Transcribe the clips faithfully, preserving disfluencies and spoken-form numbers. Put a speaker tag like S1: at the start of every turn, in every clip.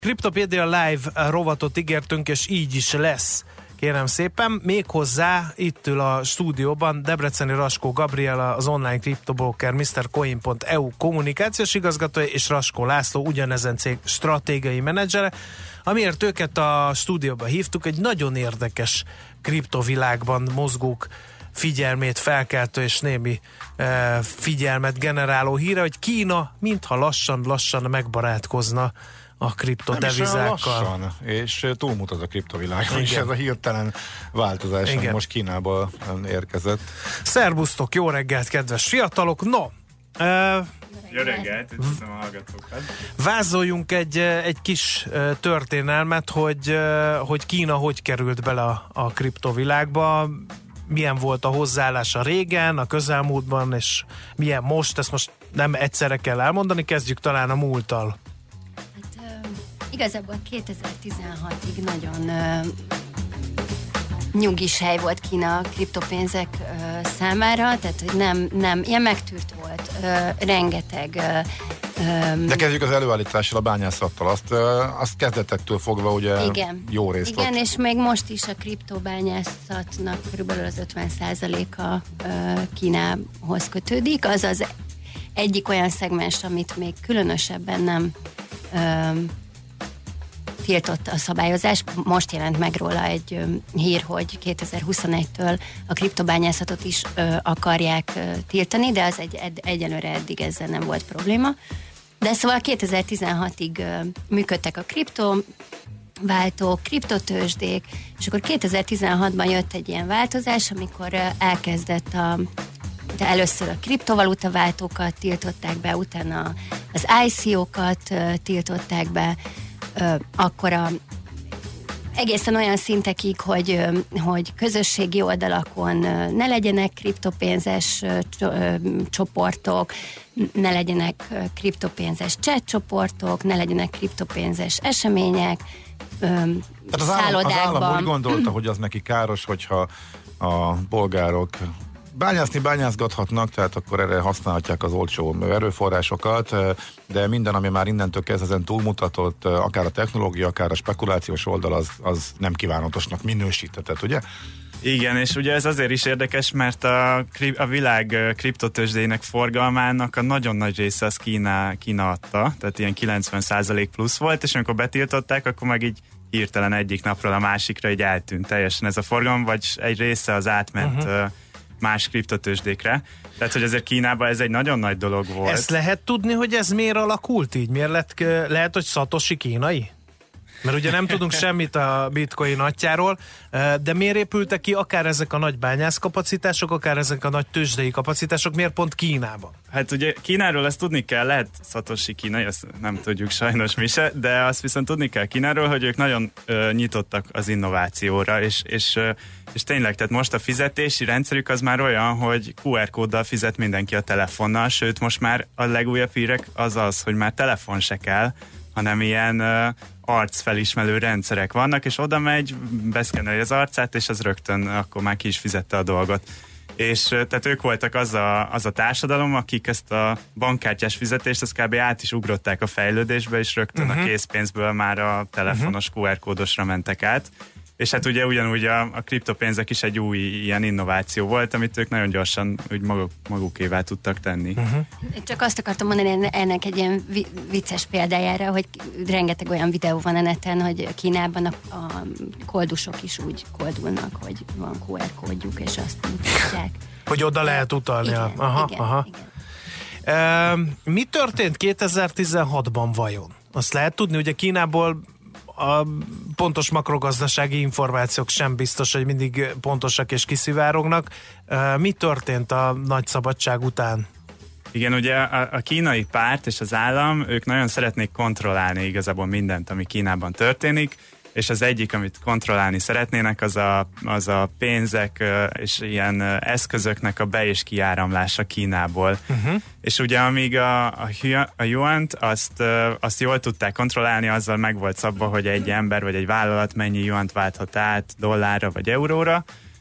S1: Kriptopédia Live rovatot ígértünk, és így is lesz. Kérem szépen, méghozzá itt ül a stúdióban Debreceni Raskó Gabriela, az online kriptobroker miszter Coin pont e u kommunikációs igazgatója, és Raskó László, ugyanezen cég stratégiai menedzsere. Amiért őket a stúdióba hívtuk, egy nagyon érdekes kriptovilágban mozgók figyelmét felkeltő és némi e, figyelmet generáló híre, hogy Kína mintha lassan-lassan megbarátkozna a kriptodevizákkal.
S2: Lassan, és túlmutat a kriptovilágon, és ez a hirtelen változás,
S1: Igen.
S2: ami most Kínából érkezett.
S1: Szerbusztok, jó reggelt, kedves fiatalok! No, uh,
S3: jó reggelt, üdvözlöm a hallgatókat!
S1: Vázoljunk egy, egy kis történelmet, hogy, hogy Kína hogy került bele a, a kriptovilágba, milyen volt a hozzáállása régen, a közelmúltban, és milyen most, ezt most nem egyszerre kell elmondani, kezdjük talán a múlttal.
S4: Igazából kétezer-tizenhatig nagyon uh, nyugis hely volt Kína a kriptopénzek uh, számára, tehát hogy nem, nem, ilyen megtűrt volt, uh, rengeteg uh, um,
S2: De kezdjük az előállítással, a bányászattal, azt, uh, azt kezdetektől fogva ugye
S4: igen,
S2: jó részt
S4: igen,
S2: ott.
S4: És még most is a kriptobányászatnak körülbelül az ötven százaléka uh, Kínához kötődik, az az egyik olyan szegmens, amit még különösebben nem um, tiltott a szabályozás. Most jelent meg róla egy ö, hír, hogy kétezer-huszonegytől a kriptobányászatot is ö, akarják ö, tiltani, de az egy, ed, egyelőre eddig ezzel nem volt probléma. De szóval kétezer-tizenhatig ö, működtek a kriptováltók, kriptotőzsdék, és akkor kétezer-tizenhatban jött egy ilyen változás, amikor ö, elkezdett a de először a kriptovaluta váltókat tiltották be, utána az I C O-kat ö, tiltották be, Ö, akkor a, egészen olyan szintekig, hogy, ö, hogy közösségi oldalakon ö, ne legyenek kriptopénzes ö, ö, csoportok, ne legyenek ö, kriptopénzes chat csoportok, ne legyenek kriptopénzes események, ö,
S2: Tehát az állam, az állam úgy gondolta, hogy az neki káros, hogyha a polgárok bányászni bányászgathatnak, tehát akkor erre használhatják az olcsó erőforrásokat, de minden, ami már innentől kezdve ezen túlmutatott, akár a technológia, akár a spekulációs oldal, az, az nem kívánatosnak minősíthetett, ugye?
S3: Igen, és ugye ez azért is érdekes, mert a, a világ kriptotőzsdének forgalmának a nagyon nagy része az Kína, Kína adta, tehát ilyen kilencven százalék plusz volt, és amikor betiltották, akkor meg így hirtelen egyik napról a másikra így eltűnt teljesen ez a forgalom, vagy egy része az átment uh-huh. más kriptotőzsdékre. Tehát, hogy azért Kínában ez egy nagyon nagy dolog volt.
S1: Ezt lehet tudni, hogy ez miért alakult így? Miért lett, lehet, hogy Satoshi kínai? Mert ugye nem tudunk semmit a bitcoin atyáról, de miért épültek ki akár ezek a nagy bányászkapacitások, akár ezek a nagy tőzsdei kapacitások, miért pont Kínában?
S3: Hát ugye Kínáról ezt tudni kell, lehet Satoshi kínai, ezt nem tudjuk sajnos mi se, de azt viszont tudni kell Kínáról, hogy ők nagyon ö, nyitottak az innovációra, és, és, ö, és tényleg, tehát most a fizetési rendszerük az már olyan, hogy Q R kóddal fizet mindenki a telefonnal, sőt most már a legújabb hírek az az, hogy már telefon se kell, hanem ilyen ö, arcfelismerő rendszerek vannak, és oda megy, beszkenneli az arcát, és az rögtön akkor már ki is fizette a dolgot. És tehát ők voltak az a, az a társadalom, akik ezt a bankkártyás fizetést, ezt kb. Át is ugrották a fejlődésbe, és rögtön uh-huh. a készpénzből már a telefonos uh-huh. Q R kódosra mentek át. És hát ugye ugyanúgy a, a kriptopénzek is egy új ilyen innováció volt, amit ők nagyon gyorsan úgy maguk, magukévá tudtak tenni.
S1: Uh-huh.
S4: Csak azt akartam mondani ennek egy ilyen vicces példájára, hogy rengeteg olyan videó van a neten, hogy Kínában a, a koldusok is úgy koldulnak, hogy van Q R kódjuk, és azt mutatják.
S1: Hogy oda lehet utalni.
S4: Igen,
S1: aha,
S4: igen,
S1: aha.
S4: igen.
S1: E, mi történt kétezer-tizenhatban vajon? Azt lehet tudni, ugye Kínából a pontos makrogazdasági információk sem biztos, hogy mindig pontosak és kiszivárognak. Mi történt a nagy szabadság után?
S3: Igen, ugye a, a kínai párt és az állam, ők nagyon szeretnék kontrollálni igazából mindent, ami Kínában történik, és az egyik, amit kontrollálni szeretnének, az a, az a pénzek és ilyen eszközöknek a be- és kiáramlása Kínából. Uh-huh. És ugye amíg a, a, a yuant, azt, azt jól tudták kontrollálni, azzal meg volt szabva, hogy egy ember vagy egy vállalat mennyi yuant válthat át dollárra vagy euróra,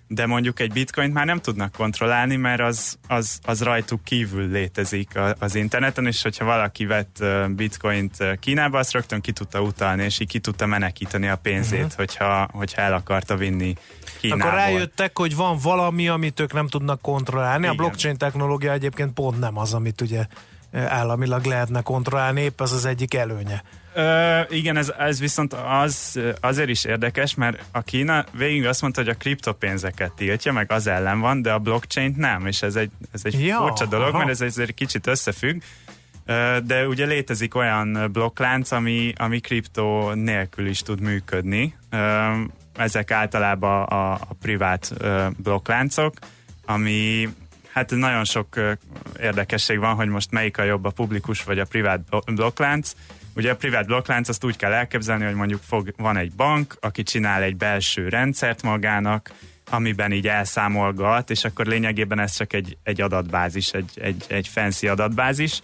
S3: de mondjuk egy bitcoint már nem tudnak kontrollálni, mert az, az, az rajtuk kívül létezik az interneten, és hogyha valaki vett bitcoint Kínába, azt rögtön ki tudta utalni, és így ki tudta menekíteni a pénzét, uh-huh. hogyha, hogyha el akarta vinni Kínából.
S1: Akkor rájöttek, hogy van valami, amit ők nem tudnak kontrollálni. Igen. A blockchain technológia egyébként pont nem az, amit ugye államilag lehetne kontrollálni, épp az az egyik előnye.
S3: Ö, igen, ez, ez viszont az, azért is érdekes, mert a Kína végig azt mondta, hogy a kriptopénzeket tiltja, meg az ellen van, de a blockchain nem, és ez egy, ez egy ja, furcsa dolog, aha. mert ez egy kicsit összefügg, ö, de ugye létezik olyan blokklánc, ami, ami kriptó nélkül is tud működni. Ö, ezek általában a, a privát ö, blokkláncok, ami hát nagyon sok ö, érdekesség van, hogy most melyik a jobb, a publikus vagy a privát blokklánc. Ugye a privát blokklánc azt úgy kell elképzelni, hogy mondjuk fog, van egy bank, aki csinál egy belső rendszert magának, amiben így elszámolgat, és akkor lényegében ez csak egy, egy adatbázis, egy, egy, egy fancy adatbázis,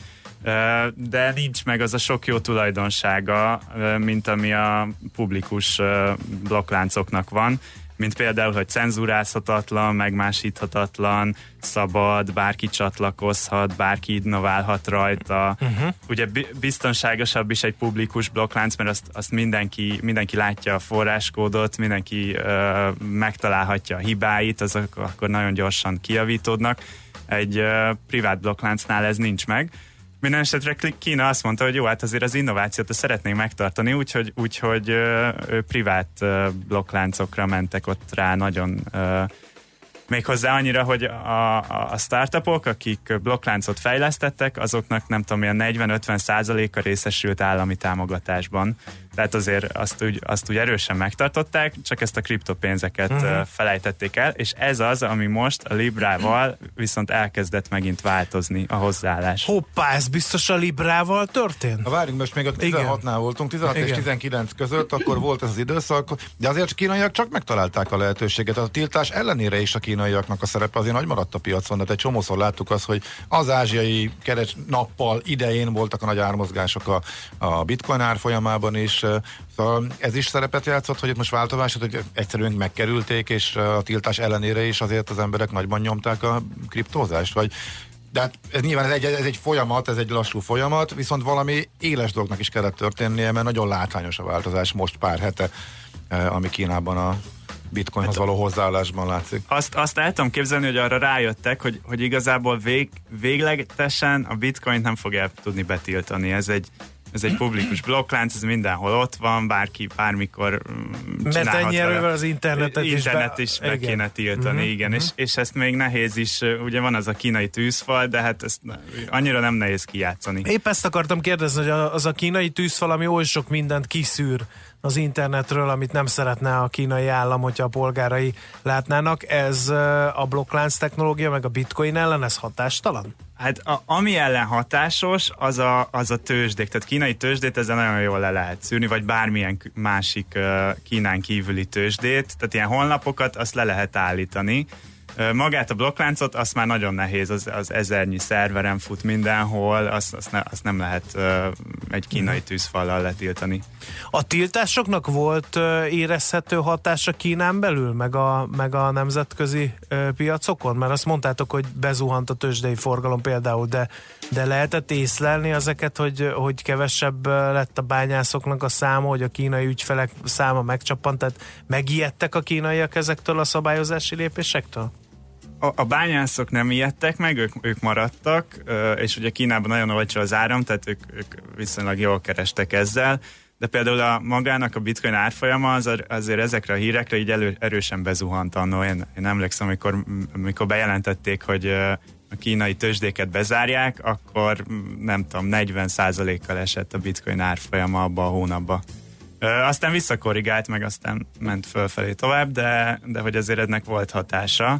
S3: de nincs meg az a sok jó tulajdonsága, mint ami a publikus blokkláncoknak van, mint például, hogy cenzúrázhatatlan, megmásíthatatlan, szabad, bárki csatlakozhat, bárki innoválhat rajta. Uh-huh. Ugye biztonságosabb is egy publikus blokklánc, mert azt, azt mindenki, mindenki látja a forráskódot, mindenki uh, megtalálhatja a hibáit, azok akkor nagyon gyorsan kijavítódnak. Egy uh, privát blokkláncnál ez nincs meg. Minden esetre Kína azt mondta, hogy jó, hát azért az innovációt szeretnénk megtartani, úgyhogy, úgyhogy ö, ö, privát ö, blokkláncokra mentek ott rá nagyon, ö, méghozzá annyira, hogy a, a startupok, akik blokkláncot fejlesztettek, azoknak nem tudom, ilyen negyven-ötven százaléka részesült állami támogatásban. Tehát azért azt úgy, azt úgy erősen megtartották, csak ezt a kriptopénzeket uh-huh. felejtették el, és ez az, ami most a Librával viszont elkezdett megint változni a hozzáállás.
S1: Hoppá, ez biztos a Librával történt?
S2: Na várjunk, most még a tizenhatnál voltunk, tizenhat Igen. és tizenkilenc között, akkor volt ez az időszak, de azért a kínaiak csak megtalálták a lehetőséget. A tiltás ellenére is a kínaiaknak a szerepe azért nagy maradt a piacon, de egy csomószor láttuk azt, hogy az ázsiai keres nappal idején voltak a nagy ármozgások a, a bitcoin árfolyamában is. Szóval ez is szerepet játszott, hogy itt most változás, hogy egyszerűen megkerülték, és a tiltás ellenére is azért az emberek nagyban nyomták a kriptózást, vagy de hát ez nyilván ez egy, ez egy folyamat, ez egy lassú folyamat, viszont valami éles dolognak is kellett történnie, mert nagyon látványos a változás most pár hete, ami Kínában a bitcoinhoz való hozzáállásban látszik.
S3: Azt, azt el tudom képzelni, hogy arra rájöttek, hogy, hogy igazából vég, véglegesen a bitcoint nem fogják tudni betiltani. Ez egy Ez egy publikus blokklánc, ez mindenhol ott van, bárki bármikor csinálhat.
S1: Mert ennyi erővel az internetet is,
S3: internet is be, be kéne tiltani, uh-huh, igen, uh-huh. És, és ezt még nehéz is, ugye van az a kínai tűzfal, de hát ezt annyira nem nehéz kijátszani.
S1: Épp ezt akartam kérdezni, hogy az a kínai tűzfal, ami oly sok mindent kiszűr az internetről, amit nem szeretne a kínai állam, hogyha a polgárai látnának, ez a blokklánc technológia, meg a bitcoin ellen, ez hatástalan?
S3: Hát a, ami ellen hatásos, az a, az a tőzsdék. Tehát kínai tőzsdét ezzel nagyon jól le lehet szűrni, vagy bármilyen másik uh, Kínán kívüli tőzsdét. Tehát ilyen honlapokat, azt le lehet állítani. Uh, magát a blokkláncot, azt már nagyon nehéz, az, az ezernyi szerveren fut mindenhol, azt, azt, ne, azt nem lehet uh, egy kínai tűzfallal letiltani.
S1: A tiltásoknak volt uh, érezhető hatása Kínán belül, meg a, meg a nemzetközi uh, piacokon? Mert azt mondtátok, hogy bezuhant a tőzsdei forgalom például, de, de lehetett észlelni ezeket, hogy, hogy kevesebb lett a bányászoknak a száma, hogy a kínai ügyfelek száma megcsappant, tehát megijedtek a kínaiak ezektől a szabályozási lépésektől?
S3: A, a bányászok nem ijedtek meg, ők, ők maradtak, és ugye Kínában nagyon olcsó az áram, tehát ők, ők viszonylag jól kerestek ezzel, de például a magának a bitcoin árfolyama az, azért ezekre a hírekre így elő, erősen bezuhant annó. Én, én emlékszem, amikor, amikor bejelentették, hogy a kínai tőzsdéket bezárják, akkor nem tudom, negyven százalékkal esett a bitcoin árfolyama abba a hónapba. Aztán visszakorrigált, meg aztán ment fölfelé tovább, de, de hogy azért ennek volt hatása.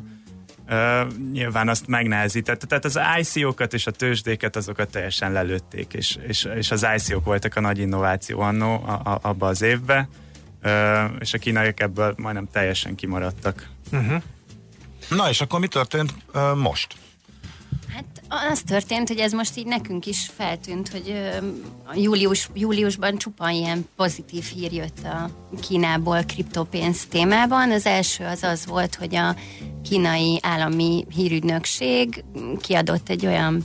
S3: Uh, nyilván azt megnehezítette. Tehát az I C O-kat és a tőzsdéket azokat teljesen lelőtték, és, és, és az I C O-k voltak a nagy innováció annó a, a, abba az évbe, uh, és a kínaiak ebből majdnem teljesen kimaradtak.
S2: Uh-huh. Na és akkor mi történt uh, most?
S4: Hát az történt, hogy ez most így nekünk is feltűnt, hogy uh, július, júliusban csupa ilyen pozitív hír jött a Kínából kriptopénz témában. Az első az az volt, hogy a kínai állami hírügynökség kiadott egy olyan,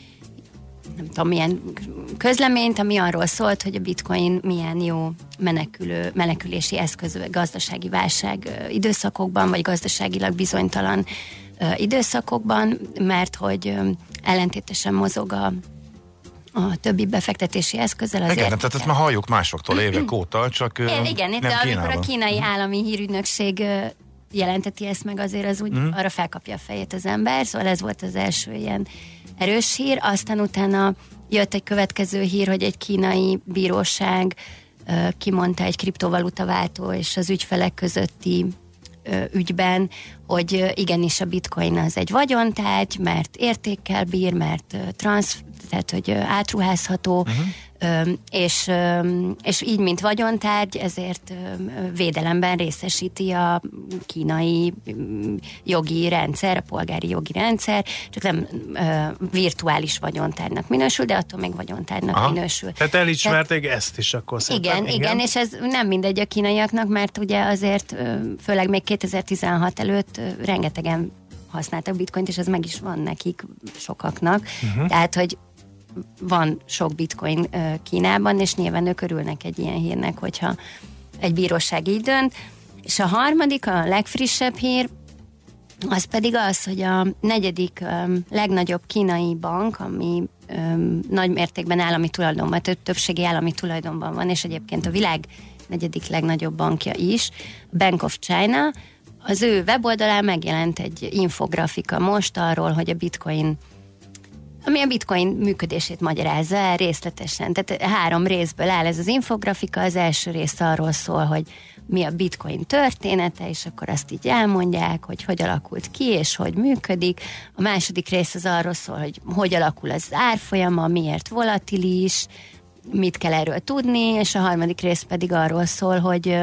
S4: nem tudom, milyen közleményt, ami arról szólt, hogy a bitcoin milyen jó menekülő, menekülési eszköz gazdasági válság időszakokban, vagy gazdaságilag bizonytalan időszakokban, mert hogy ellentétesen mozog a, a többi befektetési eszközzel. Azért
S2: igen, tehát ezt már halljuk másoktól évek óta, csak
S4: igen, igen,
S2: nem
S4: de amikor
S2: Kínában.
S4: A kínai állami hírügynökség jelenteti ezt meg, azért az úgy mm. arra felkapja a fejét az ember, szóval ez volt az első ilyen erős hír, aztán utána jött egy következő hír, hogy egy kínai bíróság kimondta egy kriptovalutaváltó és az ügyfelek közötti ügyben, hogy igenis a bitcoin az egy vagyontárgy, mert értékkel bír, mert transz, tehát hogy átruházható, uh-huh. és, és így, mint vagyontárgy, ezért védelemben részesíti a kínai jogi rendszer, a polgári jogi rendszer, csak nem virtuális vagyontárgynak minősül, de attól még vagyontárgynak Aha. minősül.
S1: Tehát elismerték Tehát, ezt is akkor
S4: igen, igen, igen, és ez nem mindegy a kínaiaknak, mert ugye azért főleg még kétezer-tizenhat előtt rengetegen használtak bitcoint, és ez meg is van nekik, sokaknak. Uh-huh. Tehát, hogy van sok bitcoin uh, Kínában, és nyilván ők örülnek egy ilyen hírnek, hogyha egy bíróság így dönt. És a harmadik, a legfrissebb hír, az pedig az, hogy a negyedik um, legnagyobb kínai bank, ami um, nagy mértékben állami tulajdonban, több többségi állami tulajdonban van, és egyébként a világ negyedik legnagyobb bankja is, Bank of China, az ő weboldalán megjelent egy infografika most arról, hogy a bitcoin, ami a bitcoin működését magyarázza el részletesen. Tehát három részből áll ez az infografika. Az első rész arról szól, hogy mi a bitcoin története, és akkor azt így elmondják, hogy hogy alakult ki, és hogy működik. A második rész az arról szól, hogy hogy alakul az árfolyama, miért volatilis, mit kell erről tudni, és a harmadik rész pedig arról szól, hogy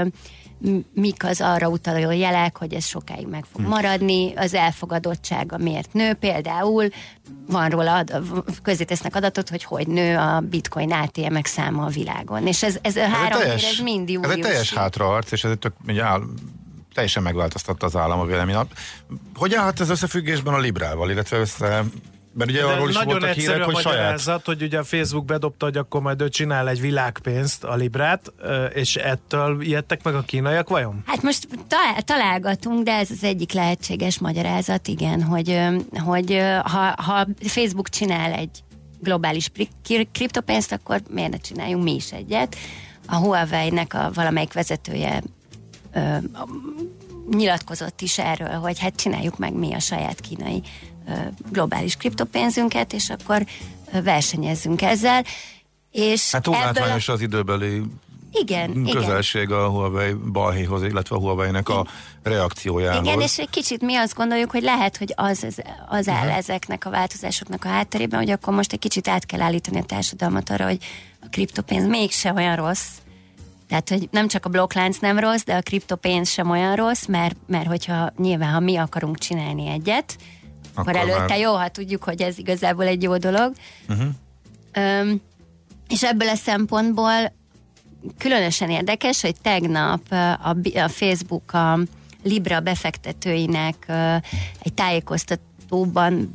S4: mik az arra utaló jelek, hogy ez sokáig meg fog maradni, az elfogadottsága miért nő, például van róla, ad, közzétesznek adatot, hogy hogy nő a bitcoin á té em-ek száma a világon. És ez, ez a három
S2: teljes,
S4: ér, ez mind július.
S2: Ez egy teljes hátraarc, és ez egy tök, ugye, áll, teljesen megváltoztatta az állam a vélemény. Hogy állhat ez összefüggésben a Librával, illetve össze... Mert ugye arról is voltak hírek, hogy saját...
S1: hogy ugye a Facebook bedobta, hogy akkor majd ő csinál egy világpénzt, a Librát, és ettől ijedtek meg a kínaiak vajon?
S4: Hát most találgatunk, de ez az egyik lehetséges magyarázat, igen, hogy, hogy ha, ha Facebook csinál egy globális kriptopénzt, akkor miért ne csináljunk mi is egyet? A Huawei-nek a valamelyik vezetője ö, nyilatkozott is erről, hogy hát csináljuk meg mi a saját kínai globális kriptopénzünket, és akkor versenyezzünk ezzel. És
S2: hát túl látványos a... az időbeli
S4: igen,
S2: közelség igen. a Huawei balhéhoz, illetve a Huawei-nek a reakciójához.
S4: Igen, és egy kicsit mi azt gondoljuk, hogy lehet, hogy az, az, az áll uh-huh. ezeknek a változásoknak a hátterében, hogy akkor most egy kicsit át kell állítani a társadalmat arra, hogy a kriptopénz mégse olyan rossz. Tehát, hogy nem csak a blokklánc nem rossz, de a kriptopénz sem olyan rossz, mert, mert hogyha nyilván, ha mi akarunk csinálni egyet, akkor, akkor előtte már... jó, ha tudjuk, hogy ez igazából egy jó dolog. Uh-huh. Üm, és ebből a szempontból különösen érdekes, hogy tegnap a, a Facebook a Libra befektetőinek egy tájékoztatóban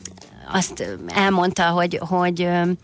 S4: azt elmondta, hogy, hogy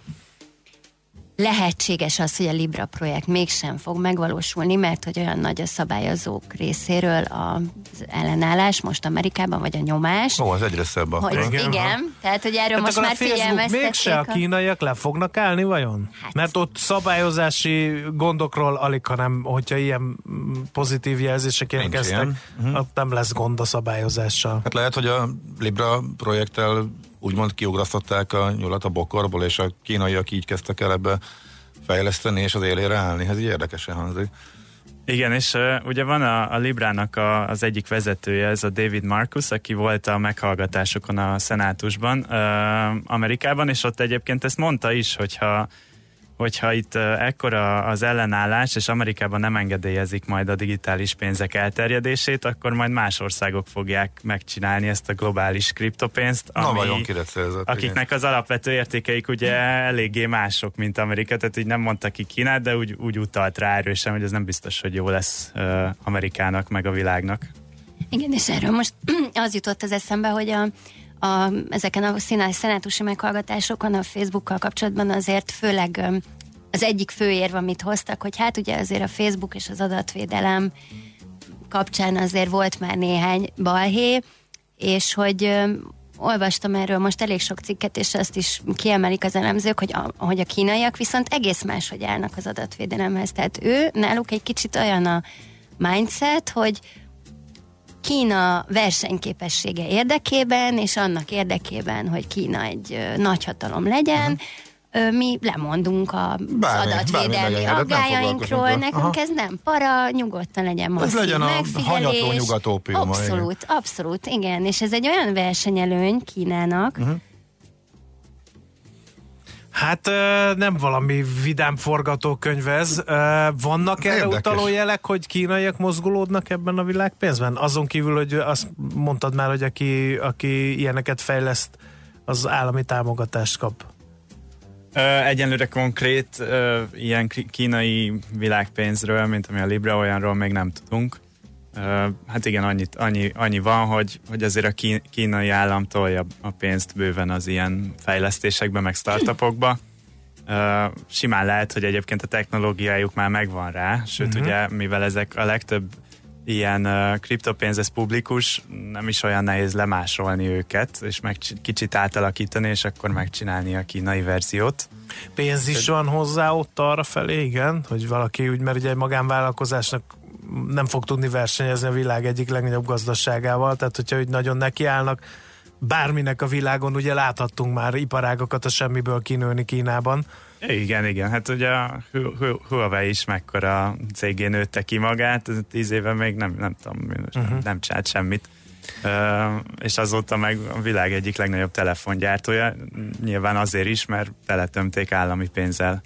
S4: lehetséges az, hogy a Libra projekt mégsem fog megvalósulni, mert hogy olyan nagy a szabályozók részéről az ellenállás most Amerikában, vagy a nyomás.
S2: Ó, az egyre szebb a
S4: hogy, Igen, igen tehát hogy erről hát most már figyelmeztették.
S1: Mégse a kínaiak le fognak állni vajon? Hát. Mert ott szabályozási gondokról alig, hanem hogyha ilyen pozitív jelzések érkeztek, uh-huh. ott nem lesz gond a szabályozással.
S2: Hát lehet, hogy a Libra projekttel úgymond kiugrasztották a nyulat a bokorból, és a kínaiak így kezdtek el ebbe fejleszteni, és az élére állni. Ez így érdekesen hangzik.
S3: Igen, és uh, ugye van a, a Librának a, az egyik vezetője, ez a David Marcus, aki volt a meghallgatásokon a szenátusban, uh, Amerikában, és ott egyébként ezt mondta is, hogyha hogyha itt ekkora az ellenállás, és Amerikában nem engedélyezik majd a digitális pénzek elterjedését, akkor majd más országok fogják megcsinálni ezt a globális kriptopénzt, ami, akiknek az alapvető értékeik ugye eléggé mások, mint Amerika, tehát így nem mondta ki Kínát, de úgy, úgy utalt rá erősen, hogy ez nem biztos, hogy jó lesz uh, Amerikának, meg a világnak.
S4: Igen, és erről most az jutott az eszembe, hogy a A, ezeken a szenátusi meghallgatásokon a Facebookkal kapcsolatban azért főleg az egyik fő érv, amit hoztak, hogy hát ugye azért a Facebook és az adatvédelem kapcsán azért volt már néhány balhé, és hogy ö, olvastam erről most elég sok cikket, és azt is kiemelik az elemzők, hogy a, hogy a kínaiak viszont egész máshogy állnak az adatvédelemhez. Tehát ő, náluk egy kicsit olyan a mindset, hogy Kína versenyképessége érdekében, és annak érdekében, hogy Kína egy ö, nagyhatalom legyen, uh-huh. ö, mi lemondunk az bármi, adatvédelmi aggájainkról, nekünk Aha. ez nem para, nyugodtan legyen masszív megfigyelés. Ez legyen a hanyatló
S2: nyugatópiuma.
S4: Abszolút, igen. abszolút, igen, és ez egy olyan versenyelőny Kínának, uh-huh.
S1: Hát nem valami vidám forgatókönyv ez. Vannak erre Érdekes. utaló jelek, hogy kínaiak mozgolódnak ebben a világpénzben? Azon kívül, hogy azt mondtad már, hogy aki, aki ilyeneket fejleszt, az állami támogatást kap.
S3: Egyenlőre konkrét ilyen kínai világpénzről, mint ami a Libra, olyanról még nem tudunk. Hát igen, annyit, annyi, annyi van, hogy, hogy azért a kínai állam tolja a pénzt bőven az ilyen fejlesztésekbe, meg startupokba. Simán lehet, hogy egyébként a technológiájuk már megvan rá, sőt uh-huh. ugye, mivel ezek a legtöbb ilyen kriptopénz, ez publikus, nem is olyan nehéz lemásolni őket, és meg kicsit átalakítani, és akkor megcsinálni a kínai verziót.
S1: Pénz is van hozzá ott arra felé, igen, hogy valaki úgy, mert ugye egy magánvállalkozásnak nem fog tudni versenyezni a világ egyik legnagyobb gazdaságával, tehát hogyha úgy nagyon nekiállnak bárminek a világon, ugye láthattunk már iparágokat a semmiből kinőni Kínában.
S3: Igen, igen, hát ugye a Huawei is mekkora cégé nőtte ki magát, tíz éve még nem, nem tudom, uh-huh. nem csinált semmit. Uh, és azóta meg a világ egyik legnagyobb telefongyártója, nyilván azért is, mert teletömték állami pénzzel.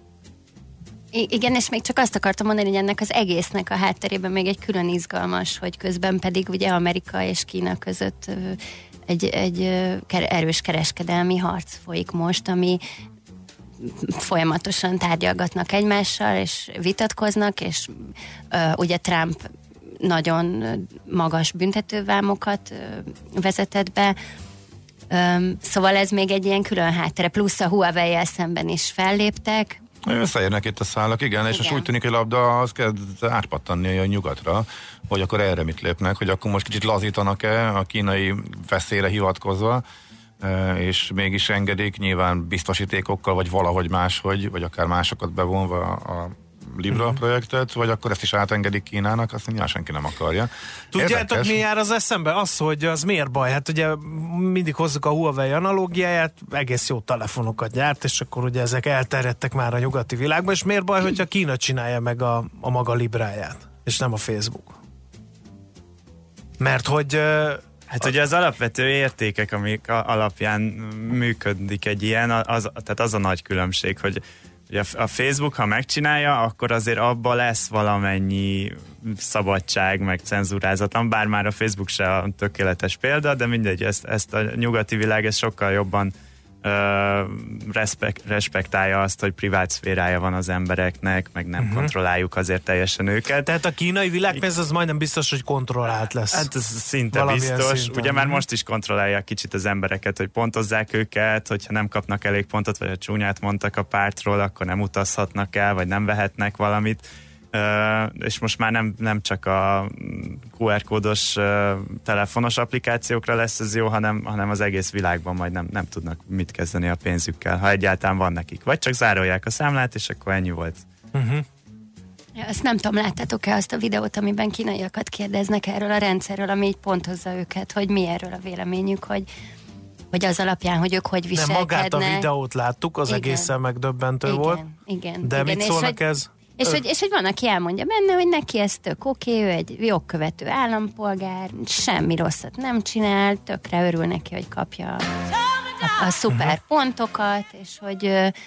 S4: Igen, és még csak azt akartam mondani, hogy ennek az egésznek a hátterében még egy külön izgalmas, hogy közben pedig ugye Amerika és Kína között egy, egy erős kereskedelmi harc folyik most, ami folyamatosan tárgyalgatnak egymással, és vitatkoznak, és uh, ugye Trump nagyon magas büntetővámokat uh, vezetett be, um, szóval ez még egy ilyen külön háttere, plusz a Huawei-jel szemben is felléptek.
S2: Összeérnek itt a szálak, igen, igen, és most úgy tűnik, hogy a labda az kezd átpattanni a nyugatra, hogy akkor erre mit lépnek, hogy akkor most kicsit lazítanak-e a kínai veszélyre hivatkozva, és mégis engedik nyilván biztosítékokkal, vagy valahogy máshogy, vagy akár másokat bevonva a Libra uh-huh. projektet, vagy akkor ezt is átengedik Kínának, azt nyilván senki nem akarja.
S1: Tudjátok,
S2: Érdekes.
S1: mi jár az eszembe? Az, hogy az miért baj? Hát ugye mindig hozzuk a Huawei analógiáját, egész jó telefonokat gyárt, és akkor ugye ezek elterjedtek már a nyugati világban, és miért baj, hogyha Kína csinálja meg a, a maga Libráját, és nem a Facebook? Mert hogy...
S3: Hát ugye az alapvető értékek, amik alapján működik egy ilyen, az, tehát az a nagy különbség, hogy a Facebook, ha megcsinálja, akkor azért abban lesz valamennyi szabadság, meg cenzúrázatlan, bár már a Facebook se a tökéletes példa, de mindegy, ezt, ezt a nyugati világ ezt sokkal jobban uh, respekt, respektálja azt, hogy privát szférája van az embereknek, meg nem uh-huh. kontrolláljuk azért teljesen őket.
S1: Tehát a kínai világpénz az majdnem biztos, hogy kontrollált lesz.
S3: Hát ez szinte valamilyen biztos. Szinten. Ugye már most is kontrollálják kicsit az embereket, hogy pontozzák őket, hogyha nem kapnak elég pontot, vagy a csúnyát mondtak a pártról, akkor nem utazhatnak el, vagy nem vehetnek valamit. Uh, és most már nem, nem csak a kú er kódos uh, telefonos applikációkra lesz ez jó, hanem, hanem az egész világban majd nem, nem tudnak mit kezdeni a pénzükkel, ha egyáltalán van nekik. Vagy csak zárolják a számlát, és akkor ennyi volt.
S1: Uh-huh.
S4: Ja, azt nem tudom, láttátok-e azt a videót, amiben kínaiakat kérdeznek erről a rendszerről, ami így pontozza őket, hogy mi erről a véleményük, hogy, hogy az alapján, hogy ők hogy viselkednek.
S1: De magát a videót láttuk, az igen. egészen megdöbbentő
S4: igen,
S1: volt.
S4: Igen,
S1: de
S4: igen.
S1: mit szólnak
S4: és
S1: ez?
S4: És hogy, és hogy van, aki elmondja benne, hogy neki ez tök oké, ő egy jogkövető állampolgár, semmi rosszat nem csinál, tökre örül neki, hogy kapja a, a szuper pontokat, és hogy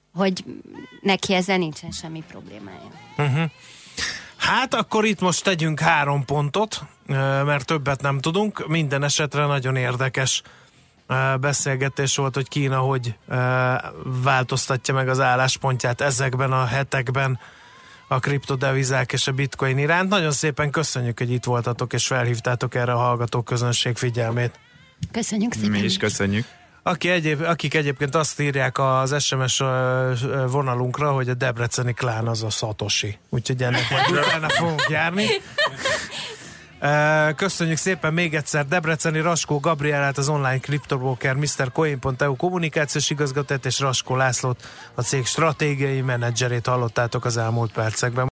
S4: hogy neki ezzel nincsen semmi problémája.
S1: Uh-huh. Hát akkor itt most tegyünk három pontot, mert többet nem tudunk. Minden esetre nagyon érdekes beszélgetés volt, hogy Kína hogy változtatja meg az álláspontját ezekben a hetekben a kriptodevizák és a bitcoin iránt. Nagyon szépen köszönjük, hogy itt voltatok és felhívtátok erre a hallgató közönség figyelmét.
S4: Köszönjük szépen.
S3: Mi is köszönjük.
S1: Aki egyéb, akik egyébként azt írják az es em es vonalunkra, hogy a debreceni klán az a Satoshi. Úgyhogy ennek majd utána fogunk járni. Köszönjük szépen még egyszer Debreceni Raskó Gabrielát, az online kriptobroker miszter Coin pont e u kommunikációs igazgatóját, és Raskó Lászlót, a cég stratégiai menedzserét hallottátok az elmúlt percekben.